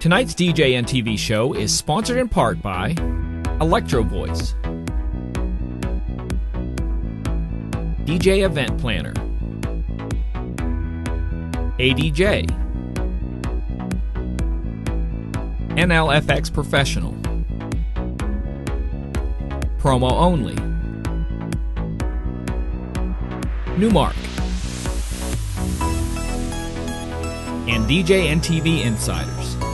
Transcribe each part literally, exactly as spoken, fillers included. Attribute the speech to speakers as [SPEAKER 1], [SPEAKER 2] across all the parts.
[SPEAKER 1] Tonight's D J and T V show is sponsored in part by Electro Voice, D J Event Planner, A D J, N L F X Professional, Promo Only, Newmark, and D J and T V Insiders.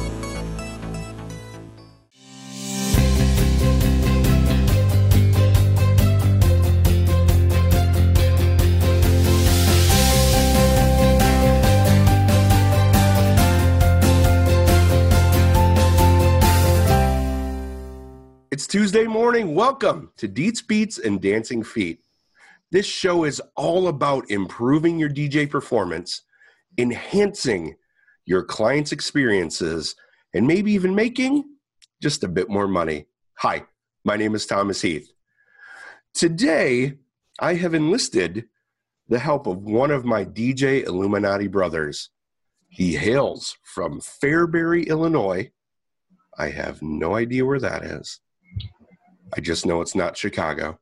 [SPEAKER 2] It's Tuesday morning. Welcome to Deets, Beats, and Dancing Feet. This show is all about improving your D J performance, enhancing your clients' experiences, and maybe even making just a bit more money. Hi, my name is Thomas Heath. Today, I have enlisted the help of one of my D J Illuminati brothers. He hails from Fairbury, Illinois. I have no idea where that is. I just know it's not Chicago.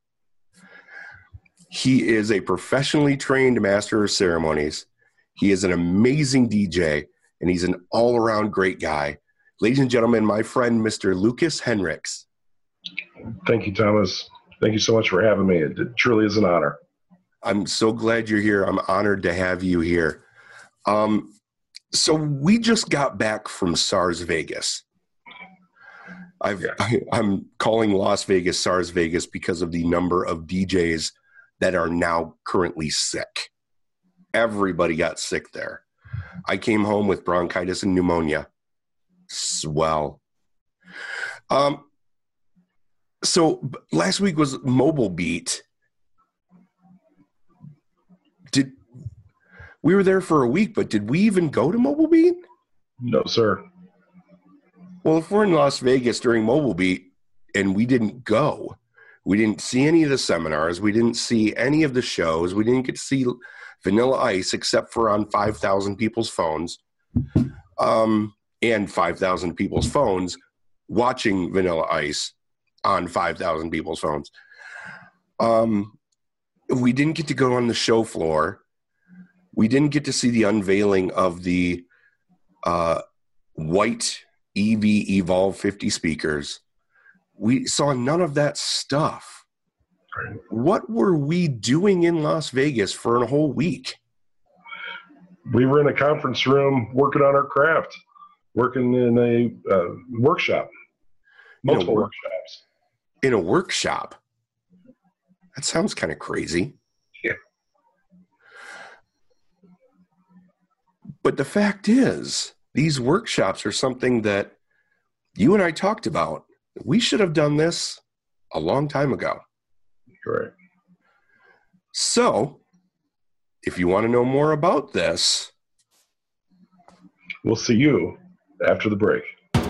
[SPEAKER 2] He is a professionally trained master of ceremonies. He is an amazing D J, and he's an all-around great guy. Ladies and gentlemen, my friend, Mister Lucas Henricks.
[SPEAKER 3] Thank you, Thomas. Thank you so much for having me. It, it truly is an honor.
[SPEAKER 2] I'm so glad you're here. I'm honored to have you here. Um, so we just got back from SARS Vegas. I've,
[SPEAKER 3] Yeah.
[SPEAKER 2] I, I'm calling Las Vegas SARS Vegas because of the number of D Js that are now currently sick. Everybody got sick there. I came home with bronchitis and pneumonia. Swell. Um, so last week was Mobile Beat. Did we were there for a week, but did we even go to Mobile Beat?
[SPEAKER 3] No, sir.
[SPEAKER 2] Well, if we're in Las Vegas during Mobile Beat and we didn't go, we didn't see any of the seminars, we didn't see any of the shows, we didn't get to see Vanilla Ice except for on five thousand people's phones, um, and five thousand people's phones watching Vanilla Ice on five thousand people's phones. Um, we didn't get to go on the show floor. We didn't get to see the unveiling of the uh, white E V Evolve fifty speakers. We saw none of that stuff.
[SPEAKER 3] Right.
[SPEAKER 2] What were we doing in Las Vegas for a whole week?
[SPEAKER 3] We were in a conference room working on our craft, working in a uh, workshop, multiple
[SPEAKER 2] work-
[SPEAKER 3] workshops.
[SPEAKER 2] In a workshop? That sounds kind of crazy.
[SPEAKER 3] Yeah.
[SPEAKER 2] But the fact is, these workshops are something that you and I talked about. We should have done this a long time ago.
[SPEAKER 3] Correct.
[SPEAKER 2] So, if you want to know more about this,
[SPEAKER 3] We'll see you after the break.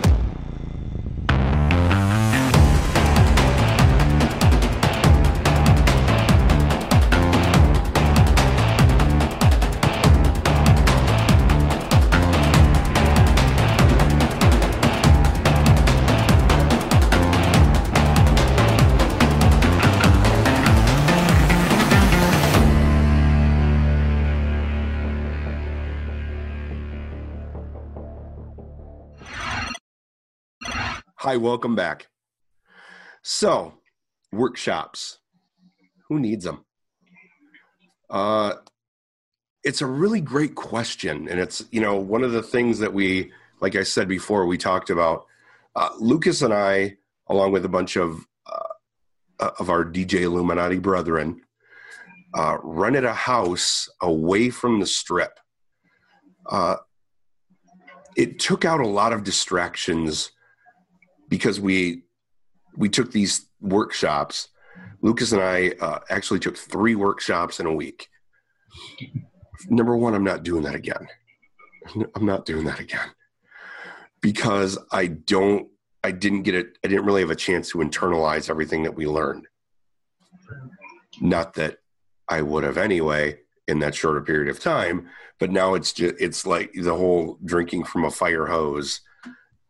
[SPEAKER 2] hi, welcome back. So, workshops. Who needs them? Uh, it's a really great question. And it's, you know, one of the things that we, like I said before, we talked about, uh, Lucas and I, along with a bunch of, uh, of our D J Illuminati brethren, uh, rented a house away from the strip. Uh, it took out a lot of distractions because we, we took these workshops. Lucas and I uh, actually took three workshops in a week. Number one, I'm not doing that again. I'm not doing that again because I don't, I didn't get it. I didn't really have a chance to internalize everything that we learned. Not that I would have anyway in that shorter period of time, but now it's just, it's like the whole drinking from a fire hose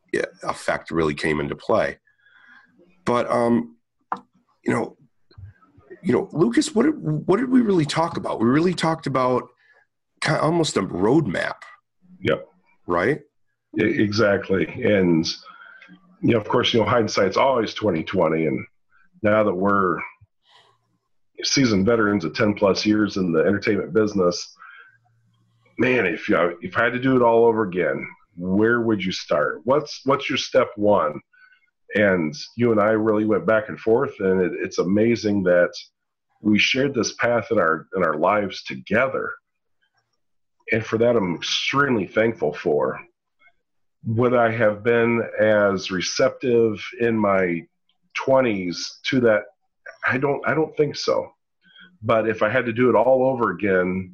[SPEAKER 2] effect really came into play. But, um, you know, you know, Lucas, what did, what did we really talk about? We really talked about kind of almost a roadmap.
[SPEAKER 3] Yep.
[SPEAKER 2] Right?
[SPEAKER 3] Exactly. And, you know, of course, you know, hindsight's always twenty twenty. And now that we're seasoned veterans of ten plus years in the entertainment business, man, if you, if I had to do it all over again, where would you start? What's, what's your step one? And you and I really went back and forth, and it, it's amazing that we shared this path in our in our lives together. And for that, I'm extremely thankful for. Would I have been as receptive in my twenties to that? I don't I don't think so. But if I had to do it all over again,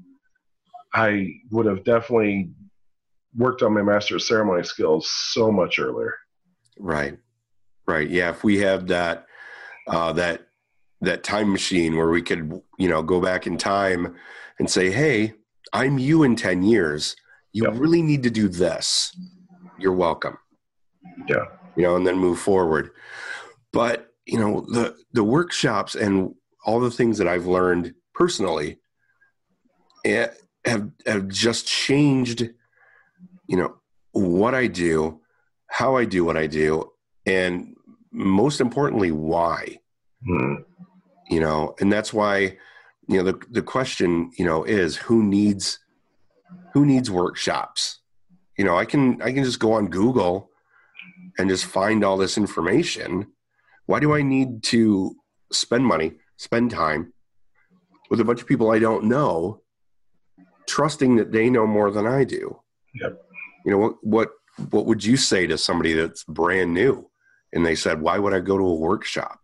[SPEAKER 3] I would have definitely worked on my master of ceremony skills so much earlier.
[SPEAKER 2] Right. Right. Yeah. If we had that, uh, that, that time machine where we could, you know, go back in time and say, hey, I'm you in ten years. You yep. really need to do this. You're welcome.
[SPEAKER 3] Yeah.
[SPEAKER 2] You know, and then move forward. But, you know, the, the workshops and all the things that I've learned personally have, have just changed, you know, what I do, how I do what I do, and most importantly, why.
[SPEAKER 3] Mm.
[SPEAKER 2] You know, and that's why, you know, the the question, you know, is who needs who needs workshops? You know, I can I can just go on Google and just find all this information. Why do I need to spend money, spend time with a bunch of people I don't know, trusting that they know more than I do?
[SPEAKER 3] Yep.
[SPEAKER 2] You know, what what what would you say to somebody that's brand new and they said, why would I go to a workshop?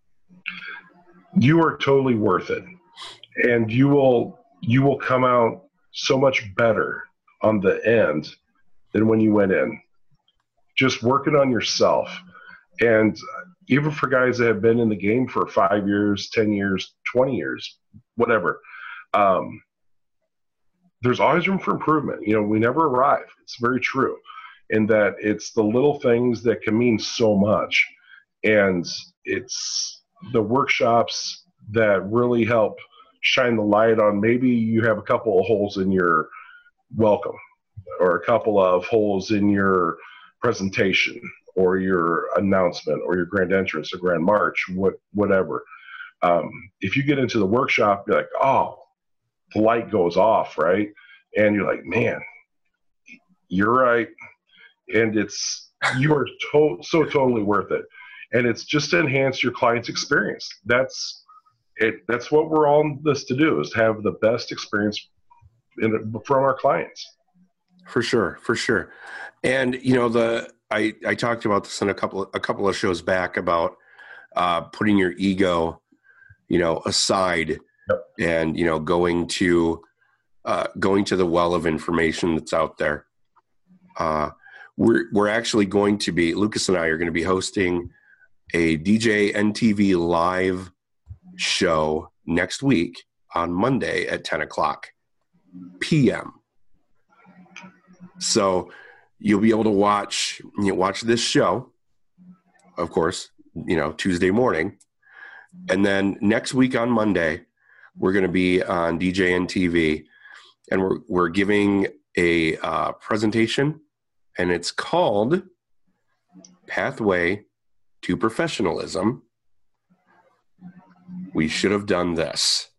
[SPEAKER 3] You are totally worth it. And you will you will come out so much better on the end than when you went in. Just working on yourself. And even for guys that have been in the game for five years, ten years, twenty years, whatever, um, there's always room for improvement. You know, we never arrive. It's very true. In that it's the little things that can mean so much. And it's the workshops that really help shine the light on maybe you have a couple of holes in your welcome or a couple of holes in your presentation or your announcement or your grand entrance or grand march, what, whatever. Um, if you get into the workshop, you're like, oh, the light goes off, right? And you're like, man, you're right. And it's, you are to- so totally worth it. And it's just to enhance your client's experience. That's it. That's what we're on this to do, is to have the best experience in, from our clients.
[SPEAKER 2] For sure. For sure. And, you know, the, I, I talked about this in a couple of, a couple of shows back about uh, putting your ego, you know, aside
[SPEAKER 3] yep.
[SPEAKER 2] and, you know, going to, uh, going to the well of information that's out there. Uh, we're, we're actually going to be, Lucas and I are going to be hosting a D J N T V live show next week on Monday at ten o'clock p m So you'll be able to watch, you know, watch this show, of course, you know, Tuesday morning. And then next week on Monday, we're going to be on D J N T V, and we're, we're giving a uh, presentation, and it's called Pathway to Professionalism. We should have done this.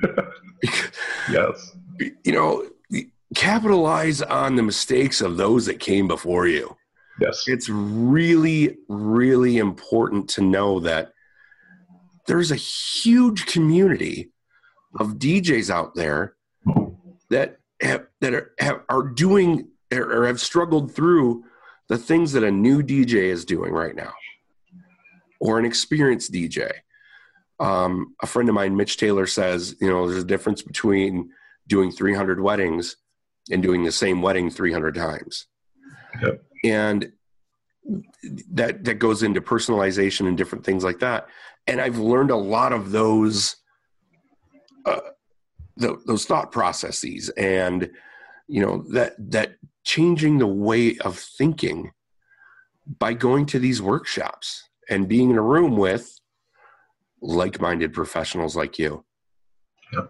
[SPEAKER 3] Yes.
[SPEAKER 2] You know, capitalize on the mistakes of those that came before you.
[SPEAKER 3] Yes.
[SPEAKER 2] It's really, really important to know that there's a huge community of D Js out there that have, that are, have, are doing or have struggled through the things that a new D J is doing right now, or an experienced D J. Um, a friend of mine, Mitch Taylor, says, you know, there's a difference between doing three hundred weddings and doing the same wedding three hundred times.
[SPEAKER 3] Yep.
[SPEAKER 2] And that, that goes into personalization and different things like that. And I've learned a lot of those, uh, the, those thought processes, and, you know, that, that changing the way of thinking by going to these workshops and being in a room with like-minded professionals like you.
[SPEAKER 3] Yep.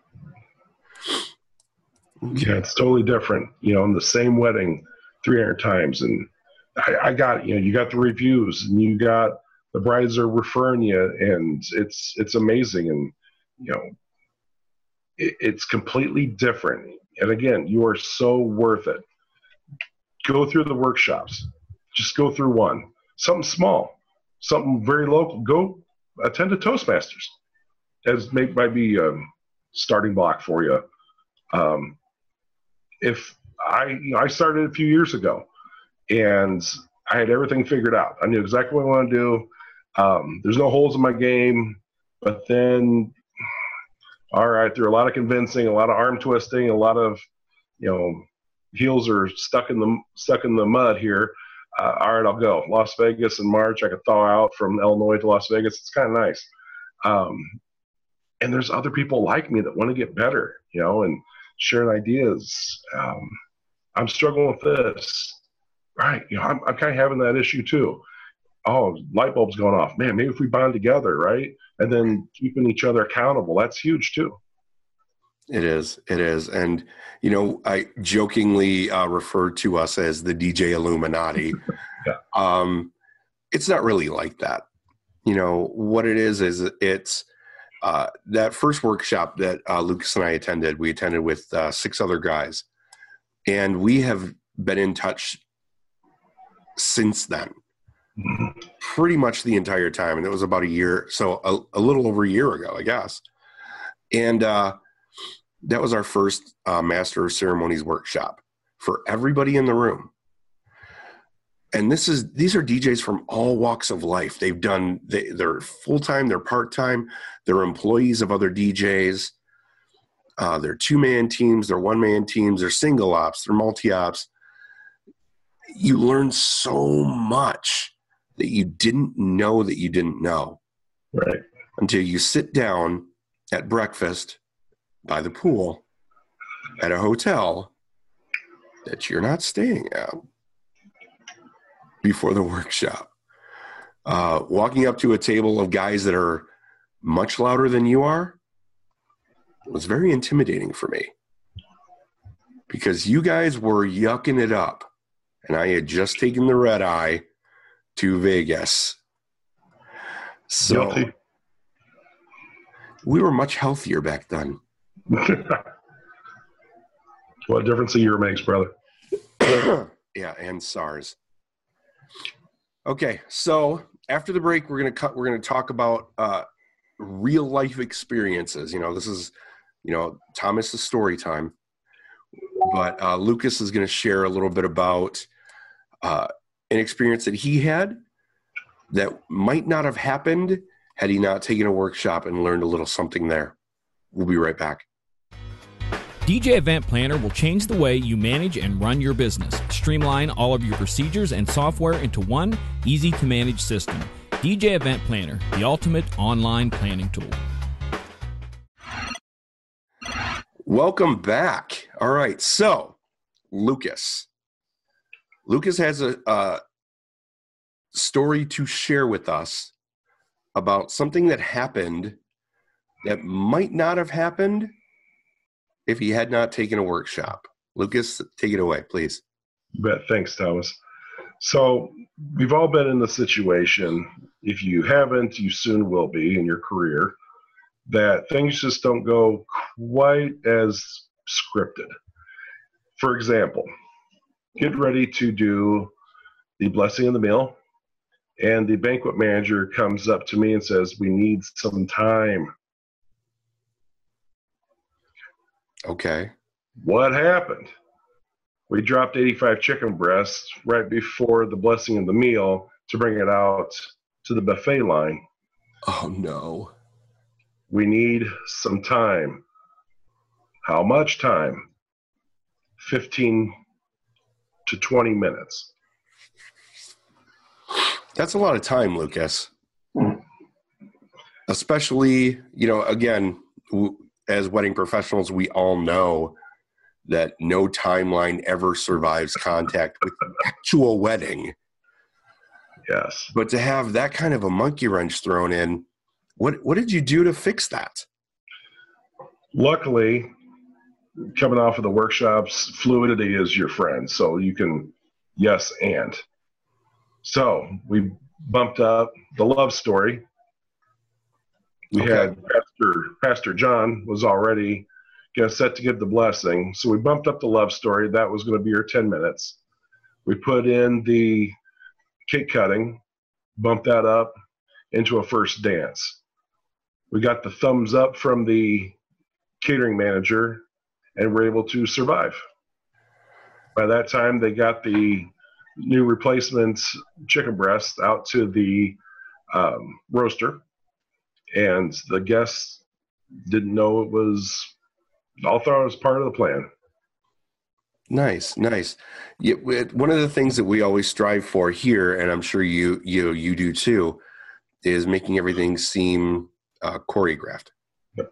[SPEAKER 3] Yeah, it's totally different. You know, in the same wedding three hundred times. And I, I got, you know, you got the reviews and you got the brides are referring you, and it's, it's amazing. And, you know, it, it's completely different. And again, you are so worth it. Go through the workshops. Just go through one. Something small, something very local. Go attend a Toastmasters, as may, might be a starting block for you. Um, if I, you know, I started a few years ago, and I had everything figured out. I knew exactly what I wanted to do. Um, there's no holes in my game. But then, all right, through a lot of convincing, a lot of arm twisting, a lot of, you know, heels are stuck in the stuck in the mud here. Uh, all right, I'll go. Las Vegas in March. I could thaw out from Illinois to Las Vegas. It's kind of nice. Um, and there's other people like me that want to get better, you know, and sharing ideas. Um, I'm struggling with this. Right. You know, I'm, I'm kind of having that issue too. Oh, light bulb's going off. Man, maybe if we bond together, right? And then keeping each other accountable. That's huge too.
[SPEAKER 2] It is. It is. And, you know, I jokingly uh, refer to us as the D J Illuminati. Yeah. Um, it's not really like that. You know, what it is, is it's uh, that first workshop that uh, Lucas and I attended, we attended with uh, six other guys. And we have been in touch since then, mm-hmm. pretty much the entire time. And it was about a year, so a, a little over a year ago, I guess. And uh, that was our first uh, Master of Ceremonies workshop for everybody in the room. And this is these are D Js from all walks of life. They've done, they, they're full-time, they're part-time, they're employees of other D Js. Uh, they're two-man teams, they're one-man teams, they're single ops, they're multi-ops. You learn so much that you didn't know that you didn't know.
[SPEAKER 3] Right.
[SPEAKER 2] Until you sit down at breakfast by the pool at a hotel that you're not staying at before the workshop. Uh, walking up to a table of guys that are much louder than you are was very intimidating for me, because you guys were yucking it up, and I had just taken the red eye to Vegas. So Guilty. We were much healthier back then.
[SPEAKER 3] What difference a year makes, brother?
[SPEAKER 2] Yeah, and SARS. Okay, so after the break, we're gonna cut. We're gonna talk about uh, real life experiences. You know, this is, you know, Thomas's story time, but uh, Lucas is gonna share a little bit about uh, an experience that he had that might not have happened had he not taken a workshop and learned a little something there. We'll be right back.
[SPEAKER 1] D J Event Planner will change the way you manage and run your business. Streamline all of your procedures and software into one easy-to-manage system. D J Event Planner, the ultimate online planning tool.
[SPEAKER 2] Welcome back. All right, so Lucas. Lucas has a, a story to share with us about something that happened that might not have happened if he had not taken a workshop. Lucas, take it away, please.
[SPEAKER 3] You bet. Thanks, Thomas. So we've all been in the situation, if you haven't, you soon will be in your career, that things just don't go quite as scripted. For example, get ready to do the blessing of the meal, and the banquet manager comes up to me and says, we need some time.
[SPEAKER 2] Okay.
[SPEAKER 3] What happened? We dropped eighty-five chicken breasts right before the blessing of the meal to bring it out to the buffet line.
[SPEAKER 2] Oh, no.
[SPEAKER 3] We need some time. How much time? fifteen to twenty minutes.
[SPEAKER 2] That's a lot of time, Lucas. Especially, you know, again, w- as wedding professionals, we all know that no timeline ever survives contact with the actual wedding.
[SPEAKER 3] Yes.
[SPEAKER 2] But to have that kind of a monkey wrench thrown in, what what did you do to fix that?
[SPEAKER 3] Luckily, coming off of the workshops, fluidity is your friend. So you can, yes, and. So we bumped up the love story. We
[SPEAKER 2] Okay.
[SPEAKER 3] had Pastor, Pastor John was already going to set to give the blessing. So we bumped up the love story. That was going to be your ten minutes. We put in the cake cutting, bumped that up into a first dance. We got the thumbs up from the catering manager and were able to survive. By that time, they got the new replacement chicken breast out to the um, roaster, and the guests didn't know it was, all thought it was part of the plan.
[SPEAKER 2] Nice, nice. Yeah, one of the things that we always strive for here, and I'm sure you you you do too, is making everything seem uh, choreographed.
[SPEAKER 3] Yep.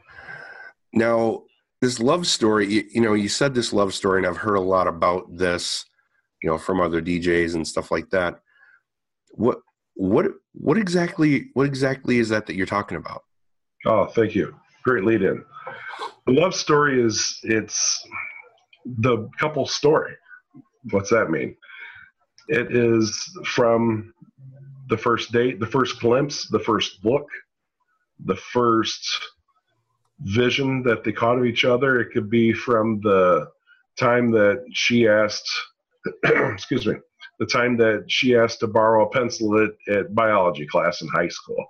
[SPEAKER 2] Now, this love story, you, you know, you said this love story, and I've heard a lot about this, you know, from other D Js and stuff like that. What what what exactly what exactly is that that you're talking about?
[SPEAKER 3] Oh, thank you. Great lead in. The love story is, it's the couple story. What's that mean? It is from the first date, the first glimpse, the first look, the first vision that they caught of each other. It could be from the time that she asked, excuse me, the time that she asked to borrow a pencil at, at biology class in high school.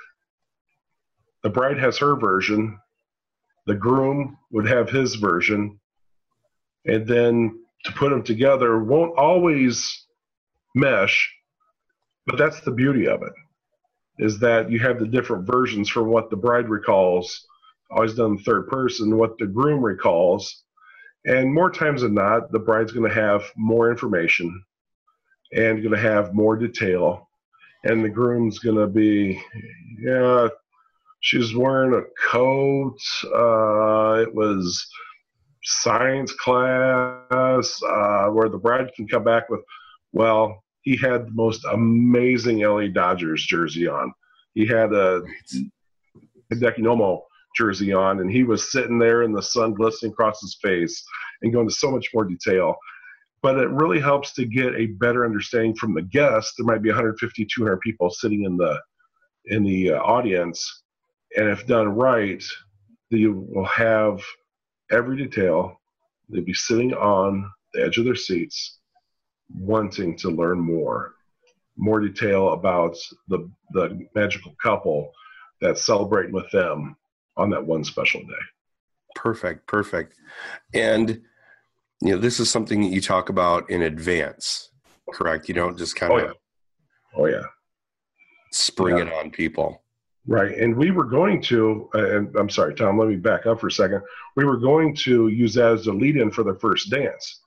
[SPEAKER 3] The bride has her version. The groom would have his version. And then to put them together won't always mesh, but that's the beauty of it, is that you have the different versions from what the bride recalls, always done third person, what the groom recalls. And more times than not, the bride's going to have more information and going to have more detail. And the groom's going to be, yeah, she's wearing a coat. Uh, it was science class, uh, where the bride can come back with, well, he had the most amazing L A Dodgers jersey on. He had a Hideki Nomo jersey on, and he was sitting there in the sun glistening across his face and going into so much more detail. But it really helps to get a better understanding from the guests. There might be one hundred fifty, two hundred people sitting in the in the uh, audience, and if done right, you will have every detail. They'll be sitting on the edge of their seats, wanting to learn more, more detail about the the magical couple that's celebrating with them on that one special day.
[SPEAKER 2] Perfect, perfect. And you know, this is something that you talk about in advance, correct? You don't just kind
[SPEAKER 3] Oh
[SPEAKER 2] of
[SPEAKER 3] yeah, oh yeah,
[SPEAKER 2] spring
[SPEAKER 3] yeah.
[SPEAKER 2] it on people.
[SPEAKER 3] Right, and we were going to, and I'm sorry, Tom, let me back up for a second. We were going to use that as a lead-in for the first dance,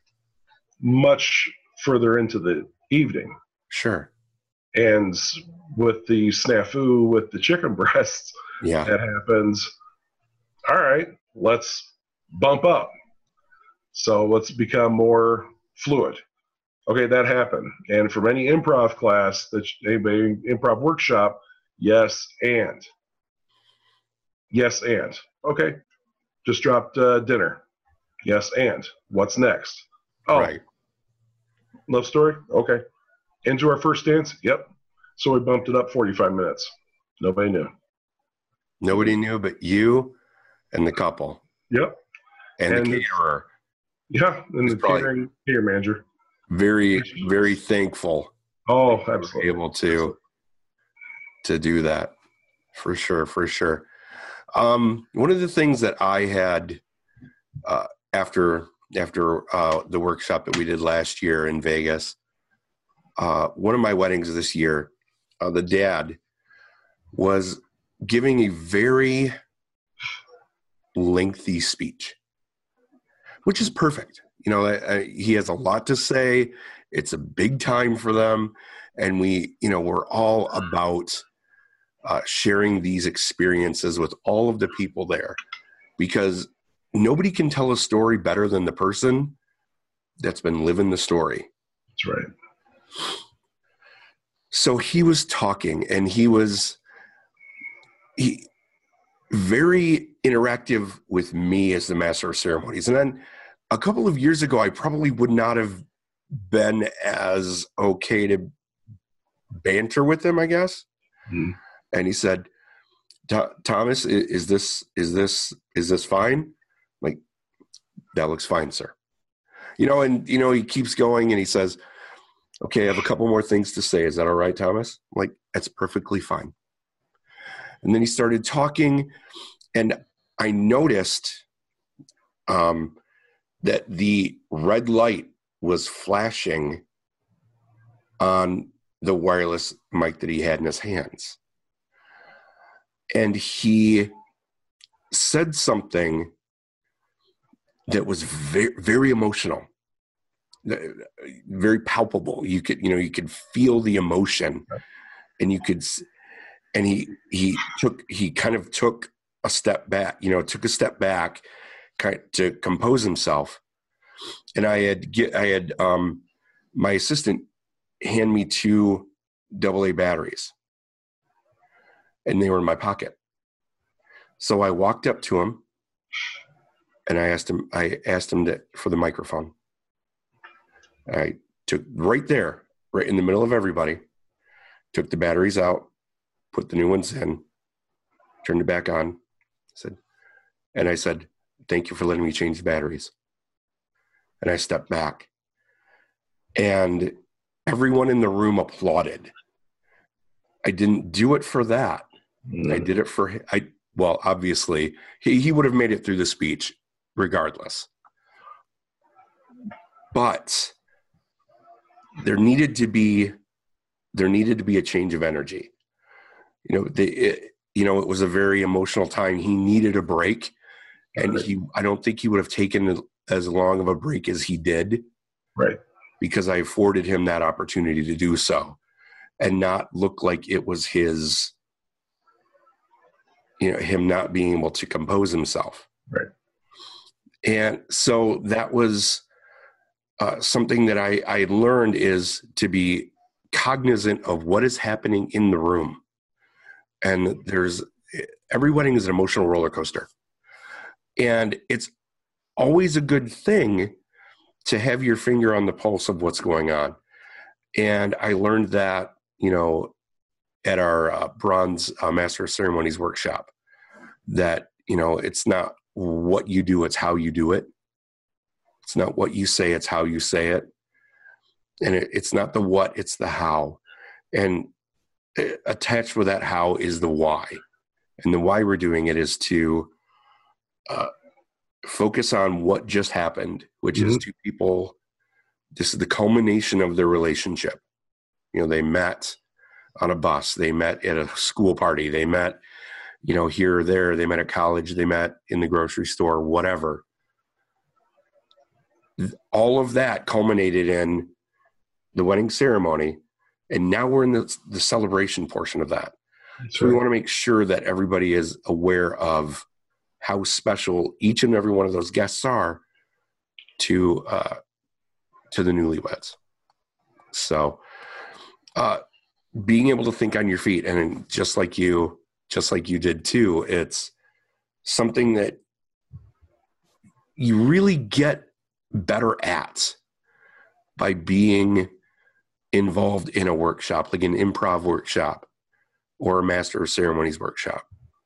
[SPEAKER 3] much further into the evening.
[SPEAKER 2] Sure.
[SPEAKER 3] And with the snafu with the chicken breasts,
[SPEAKER 2] Yeah,
[SPEAKER 3] that happens. All right, let's bump up. So let's become more fluid. Okay, that happened. And from any improv class, that anybody improv workshop, yes, and. Yes, and. Okay, just dropped uh, dinner. Yes, and. What's next? Oh,
[SPEAKER 2] right.
[SPEAKER 3] Love story? Okay. Into our first dance? Yep. So we bumped it up forty-five minutes. Nobody knew.
[SPEAKER 2] Nobody knew but you and the couple.
[SPEAKER 3] Yep.
[SPEAKER 2] And,
[SPEAKER 3] And
[SPEAKER 2] the
[SPEAKER 3] it's-
[SPEAKER 2] caterer.
[SPEAKER 3] Yeah, and
[SPEAKER 2] It's
[SPEAKER 3] the
[SPEAKER 2] probably-
[SPEAKER 3] catering, catering manager.
[SPEAKER 2] Very, very thankful
[SPEAKER 3] Oh,
[SPEAKER 2] that you were
[SPEAKER 3] absolutely.
[SPEAKER 2] able to to do that. For sure, for sure. Um, one of the things that I had uh, after after uh, the workshop that we did last year in Vegas, uh, one of my weddings this year, uh, the dad was giving a very lengthy speech, which is perfect. You know, uh, he has a lot to say. It's a big time for them. And we, you know, we're all about uh, sharing these experiences with all of the people there, because nobody can tell a story better than the person that's been living the story.
[SPEAKER 3] That's right.
[SPEAKER 2] So he was talking, and he was he very interactive with me as the master of ceremonies. And then a couple of years ago, I probably would not have been as okay to banter with him, I guess. Mm-hmm. And he said, Thomas, is this, is this, is this fine? I'm like, that looks fine, sir. You know, and, you know, he keeps going and he says, okay, I have a couple more things to say. Is that all right, Thomas? I'm like, that's perfectly fine. And then he started talking, and I noticed um, that the red light was flashing on the wireless mic that he had in his hands. And he said something that was very, very emotional, very palpable. You could, you know, you could feel the emotion, and you could, and he, he took, he kind of took a step back, you know, took a step back kind of to compose himself. And I had get, I had, um, my assistant hand me two double A batteries, and they were in my pocket. So I walked up to him, and I asked him, I asked him to, for the microphone. I took right there, right in the middle of everybody, took the batteries out, put the new ones in, turned it back on, said, and I said, thank you for letting me change the batteries. And I stepped back, and everyone in the room applauded. I didn't do it for that. Mm. I did it for, I, well, obviously he, he would have made it through the speech regardless, but there needed to be, there needed to be a change of energy. You know, the, it, you know, it was a very emotional time. He needed a break, and he, I don't think he would have taken as long of a break as he did.
[SPEAKER 3] Right.
[SPEAKER 2] Because I afforded him that opportunity to do so and not look like it was his, you know, him not being able to compose himself.
[SPEAKER 3] Right.
[SPEAKER 2] And so that was uh, something that I, I learned, is to be cognizant of what is happening in the room. And there's, every wedding is an emotional roller coaster. And it's always a good thing to have your finger on the pulse of what's going on. And I learned that, you know, at our uh, Bronze uh, Master of Ceremonies workshop, that, you know, it's not what you do, it's how you do it. It's not what you say, it's how you say it. And it, it's not the what, it's the how. And attached with that how is the why. And the why we're doing it is to uh, focus on what just happened, which mm-hmm. is two people, this is the culmination of their relationship. You know, they met on a bus, they met at a school party, they met, you know, here or there, they met at college, they met in the grocery store, whatever. All of that culminated in the wedding ceremony. And now we're in the, the celebration portion of that. That's so right. We want to make sure that everybody is aware of how special each and every one of those guests are to uh, to the newlyweds. So uh, being able to think on your feet, and just like you, just like you did too, it's something that you really get better at by being involved in a workshop, like an improv workshop or a Master of Ceremonies workshop.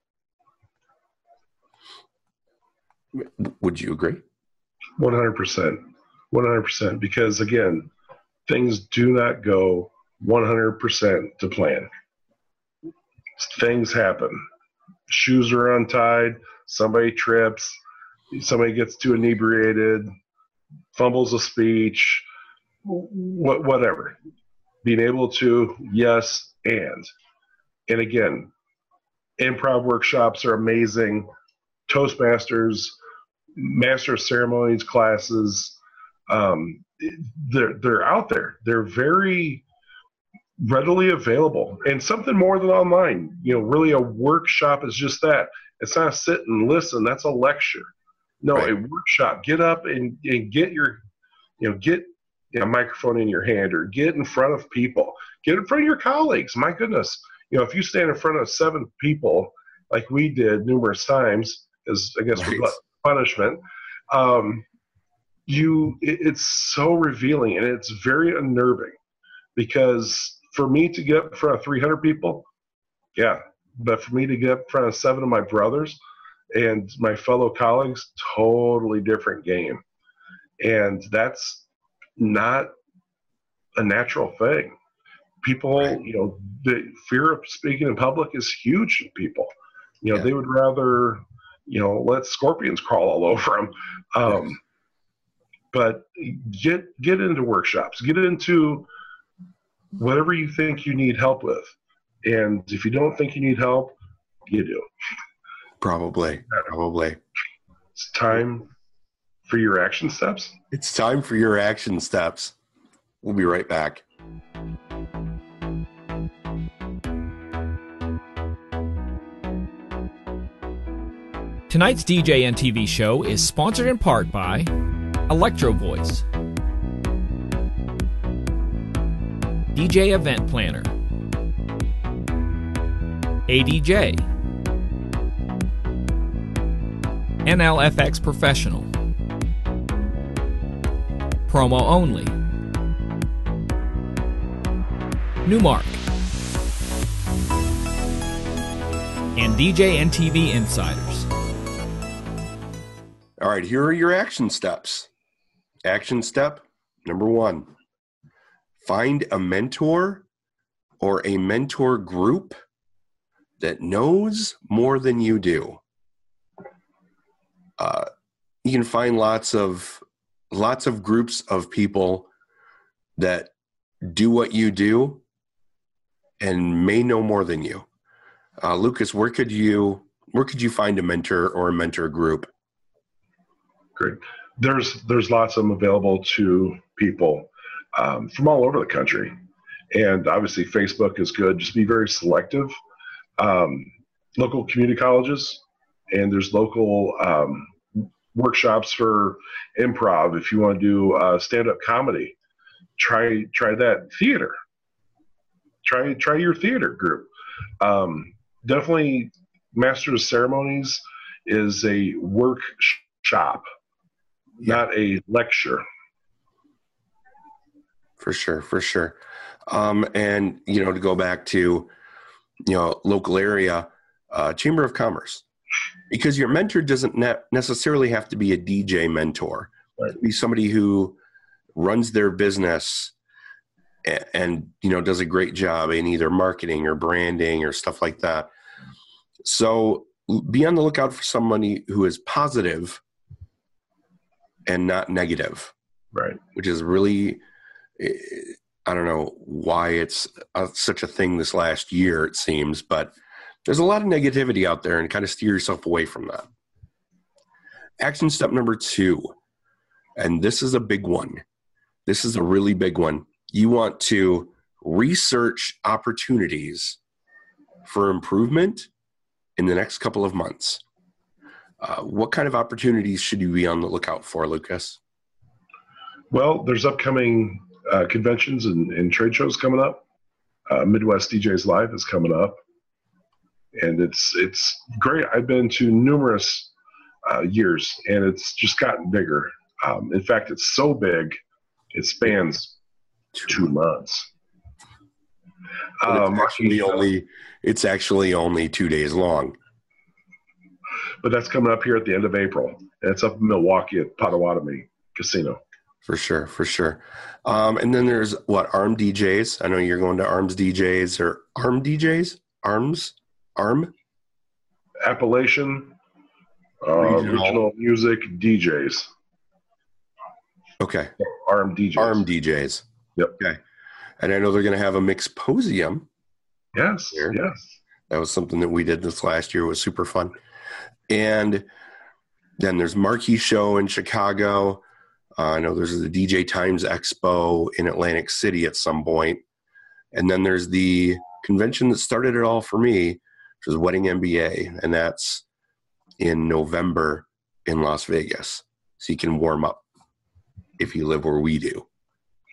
[SPEAKER 2] Would you agree?
[SPEAKER 3] one hundred percent. one hundred percent. Because again, things do not go one hundred percent to plan. Things happen. Shoes are untied. Somebody trips. Somebody gets too inebriated. Fumbles a speech. What, whatever. Being able to, yes, and. And again, improv workshops are amazing. Toastmasters, Master of Ceremonies classes, um, they're, they're out there. They're very readily available, and something more than online. You know, really a workshop is just that. It's not sit and listen. That's a lecture. No, right. A workshop. Get up and, and get your, you know, get a microphone in your hand, or get in front of people, get in front of your colleagues. My goodness, you know, if you stand in front of seven people like we did numerous times, as I guess
[SPEAKER 2] Right.
[SPEAKER 3] was punishment, um, you it, it's so revealing, and it's very unnerving, because for me to get in front of three hundred people, yeah, but for me to get in front of seven of my brothers and my fellow colleagues, totally different game. And that's not a natural thing. People,
[SPEAKER 2] Right.
[SPEAKER 3] you know, the fear of speaking in public is huge in people. You know,
[SPEAKER 2] Yeah.
[SPEAKER 3] they would rather, you know, let scorpions crawl all over them. Um,
[SPEAKER 2] Yes.
[SPEAKER 3] But get get into workshops, get into whatever you think you need help with. And if you don't think you need help, you do.
[SPEAKER 2] Probably. Probably.
[SPEAKER 3] It's time for your action steps.
[SPEAKER 2] It's time for your action steps. We'll be right back.
[SPEAKER 1] Tonight's D J N T V show is sponsored in part by Electro Voice, D J Event Planner, A D J, N L F X Professional, Promo Only, Newmark, and D J N T V Insiders.
[SPEAKER 2] All right, here are your action steps. Action step number one, find a mentor or a mentor group that knows more than you do. Uh, you can find lots of lots of groups of people that do what you do and may know more than you. Uh, Lucas, where could you where could you find a mentor or a mentor group?
[SPEAKER 3] Great. There's there's lots of them available to people um, from all over the country, and obviously Facebook is good. Just be very selective. Um, local community colleges, and there's local um, workshops for improv. If you want to do uh, stand-up comedy, try try that. Theater. Try try your theater group. Um, definitely, Masters of Ceremonies is a workshop, not a lecture.
[SPEAKER 2] For sure, for sure. Um, and, you know, to go back to, you know, local area, uh, Chamber of Commerce, because your mentor doesn't ne- necessarily have to be a D J mentor.
[SPEAKER 3] Right.
[SPEAKER 2] It could be somebody who runs their business and, and, you know, does a great job in either marketing or branding or stuff like that. So be on the lookout for somebody who is positive and not negative.
[SPEAKER 3] Right.
[SPEAKER 2] Which is really, I don't know why it's uh, such a thing this last year, it seems, but there's a lot of negativity out there, and kind of steer yourself away from that. Action step number two, and this is a big one. This is a really big one. You want to research opportunities for improvement in the next couple of months. Uh, what kind of opportunities should you be on the lookout for, Lucas?
[SPEAKER 3] Well, there's upcoming uh, conventions and, and trade shows coming up. Uh, Midwest D Js Live is coming up, and it's it's great. I've been to numerous uh, years, and it's just gotten bigger. Um, in fact, it's so big, it spans two months.
[SPEAKER 2] But it's
[SPEAKER 3] Um,
[SPEAKER 2] actually only it's actually only two days long.
[SPEAKER 3] But that's coming up here at the end of April. And it's up in Milwaukee at Potawatomi Casino.
[SPEAKER 2] For sure, for sure. Um, and then there's, what, ARM D Js? I know you're going to ARMS D Js or ARM D Js? ARMS? ARM?
[SPEAKER 3] Appalachian uh,
[SPEAKER 2] Regional.
[SPEAKER 3] Regional Music D Js.
[SPEAKER 2] Okay.
[SPEAKER 3] ARM D Js.
[SPEAKER 2] ARM D Js.
[SPEAKER 3] Yep.
[SPEAKER 2] Okay. And I know they're going to have a mixposium.
[SPEAKER 3] Yes,
[SPEAKER 2] Here.
[SPEAKER 3] yes.
[SPEAKER 2] That was something that we did this last year. It was super fun. And then there's Marquee Show in Chicago. Uh, I know there's the D J Times Expo in Atlantic City at some point. And then there's the convention that started it all for me, which is Wedding M B A. And that's in November in Las Vegas. So you can warm up if you live where we do.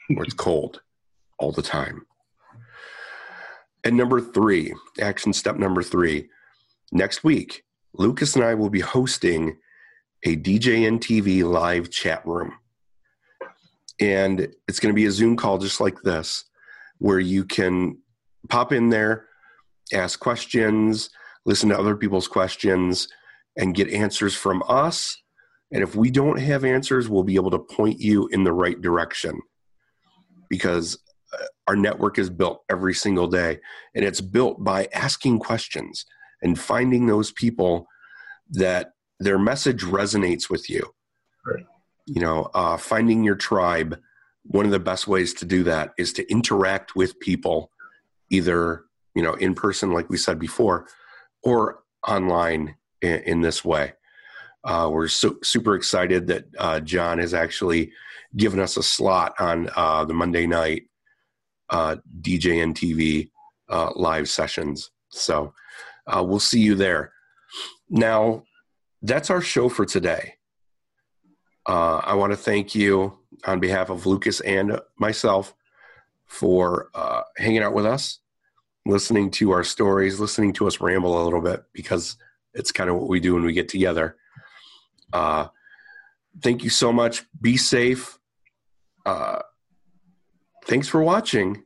[SPEAKER 2] where it's cold all the time. And number three, action step number three, next week, Lucas and I will be hosting a D J N T V live chat room. And it's going to be a Zoom call just like this, where you can pop in there, ask questions, listen to other people's questions, and get answers from us. And if we don't have answers, we'll be able to point you in the right direction, because our network is built every single day, and it's built by asking questions and finding those people that their message resonates with you.
[SPEAKER 3] Right.
[SPEAKER 2] You know, uh, finding your tribe. One of the best ways to do that is to interact with people, either, you know, in person, like we said before, or online in, in this way. Uh, we're so, super excited that uh, John has actually given us a slot on uh, the Monday night uh, D J N T V uh, live sessions. So uh, we'll see you there. Now, that's our show for today. Uh, I want to thank you on behalf of Lucas and myself for uh, hanging out with us, listening to our stories, listening to us ramble a little bit, because it's kind of what we do when we get together. Uh, thank you so much. Be safe. Uh, thanks for watching.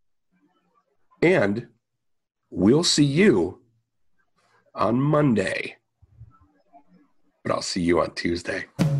[SPEAKER 2] And we'll see you on Monday. But I'll see you on Tuesday.